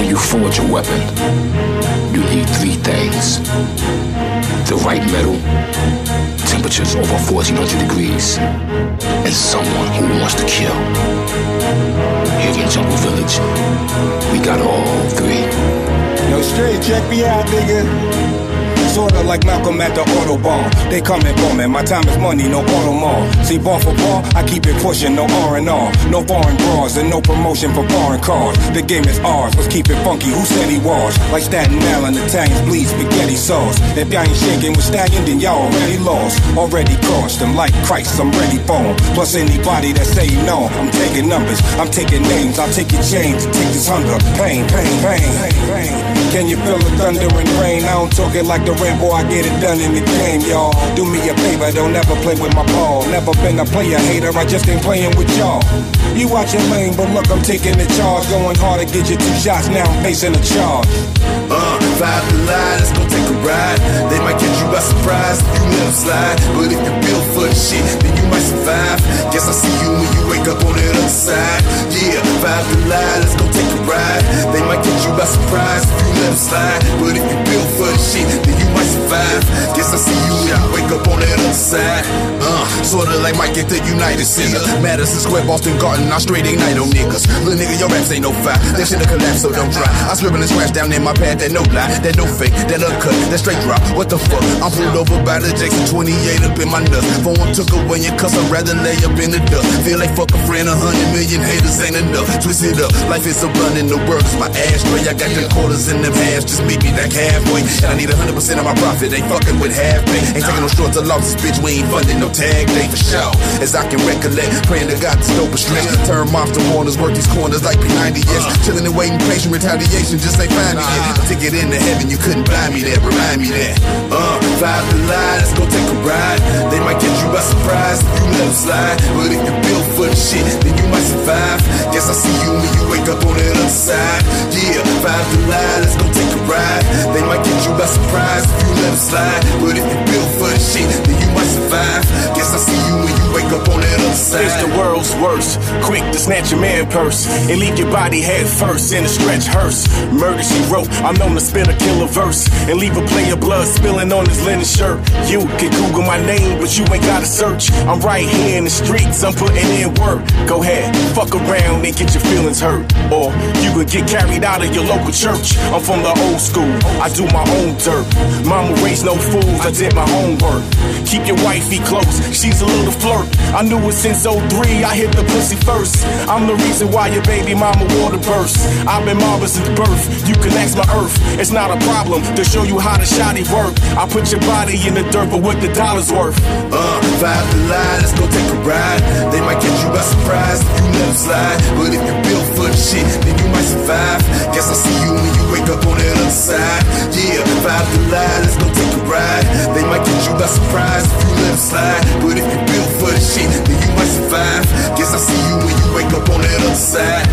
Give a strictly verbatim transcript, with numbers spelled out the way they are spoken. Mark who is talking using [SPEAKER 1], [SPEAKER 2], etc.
[SPEAKER 1] you forge a weapon, you need three things. The right metal, temperatures over fourteen hundred degrees, and someone who wants to kill. Here in Jungle Village, we got all three.
[SPEAKER 2] Yo, straight, check me out, nigga. Sorta like Malcolm at the Autobahn. They come and bombing, my time is money, no auto mall. See, bar for bar, I keep it pushing, no R and R. No foreign bras and no promotion for foreign cars. The game is ours, let's keep it funky, who said he was? Like Staten Island, Italians bleed spaghetti sauce. If y'all ain't shaking with Stallion, then y'all already lost. Already crossed them like Christ, I'm ready for them. Plus anybody that say no, I'm taking numbers, I'm taking names, I'll take your chains, take this hunger, pain, pain, pain, pain, pain. Can you feel the thunder and rain? I don't talk it like the Rambo, I get it done in the game, y'all. Do me a favor, don't ever play with my ball. Never been a player hater, I just ain't playing with y'all. You watch your lane, but look, I'm taking the charge. Going hard to get you two shots, now I'm facing a charge.
[SPEAKER 3] Uh, five to line, let's go take a ride. They might catch you by surprise if you let them slide. But if you build for the shit, then you might survive. Guess I see you when you wake up on the other side. Yeah, five to line, let's go take a ride. They might catch you by surprise if you let them slide. But if you build for the shit, then you might survive. Guess I see you when you wake up on the other side. Uh, sorta like Mike at the United Center. Madison Square, Boston Garden, I straight ignite on niggas. Little nigga, your raps ain't no fire. That shit'll collapse, so don't try. I scribble and scratch down in my pad, that no lie, that no fake, that uncut, that straight drop. What the fuck? I'm pulled over by the Jackson twenty-eight up in my nuts. Phone took away and cuss, I'd rather lay up in the dust. Feel like fuck a friend, a hundred million haters ain't enough. Twist it up, life is a blunt in the world is my ashtray. I got them quarters in them halves, just meet me back halfway. And I need a hundred percent of my profit, ain't fucking with half pay. Ain't taking no shorts or losses, bitch, we ain't funding no tag day for sure. As I can recollect, praying to God to dope a stretch. Turn monster warners, work these corners like P ninety S. Chilling and waiting, patient retaliation, just ain't finding it. A ticket into heaven, you couldn't buy me that, remind me that. Uh, five to line, let's go take a ride. They might catch you by surprise if you let them slide. But if you build for the shit, then you might survive. Guess I see you when you wake up on the other side. Yeah, five to line, let's go take a ride. They might catch you by surprise if you let them slide. But if you build for the shit, then you might survive. Guess I see you when you wake up on the other side.
[SPEAKER 4] It's the world's worst, quick to snatch your man purse and leave your body head first in a stretch hearse. Murder she wrote, I'm known to spin a killer verse and leave a player blood spilling on his linen shirt. You can Google my name, but you ain't gotta search. I'm right here in the streets, I'm putting in work. Go ahead, fuck around and get your feelings hurt. Or you could get carried out of your local church. I'm from the old school, I do my own dirt. Mama raised no fools, I did my homework. Keep your wifey close, she's a little flirt. I knew it since oh three, I hit the pussy first. I'm the reason why your baby mama water burst. I've been marble since birth, you can ask my earth. It's not a problem to show you how the shotty work. I put your body in the dirt, but what the dollar's worth?
[SPEAKER 3] Uh, five to line, let's go take a ride. They might catch you by surprise if you let them slide. But if you build for the shit, then you might survive. Guess I see you when you wake up on the other side. Yeah, five to line, let's go take a ride. They might catch you by surprise if you let them slide. But if you build for the shit, then you might survive. Guess I see you when you wake up on the other side.